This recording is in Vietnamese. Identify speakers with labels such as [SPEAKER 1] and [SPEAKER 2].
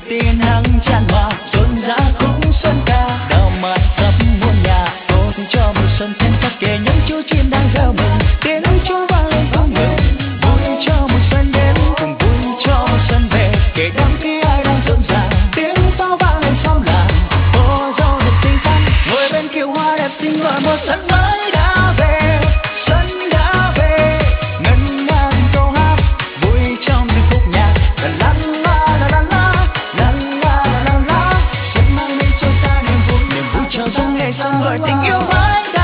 [SPEAKER 1] tiên hăng tràn hòa rộn rã cũng xuân ca đào mát khắp muôn nhà ôm cho mùa xuân thêm sắc kề những chú chim đang reo mừng tiếng chuông vang lên không ngừng vui cho mùa xuân đến cùng vui cho mùa xuân về kể đám khi ai đang rộn ràng tiếng pháo vang lên xóm làng cô dâu đẹp xinh xắn ngồi bên kiệu hoa đẹp xinh gọi mùa xuân mới đã về xuân đã về ngân nga câu hát vui trong những khúc nhạc la la la la la la la la la la xuân mang đến cho ta niềm vui trao dâng ngày xuân gọi tình yêu mới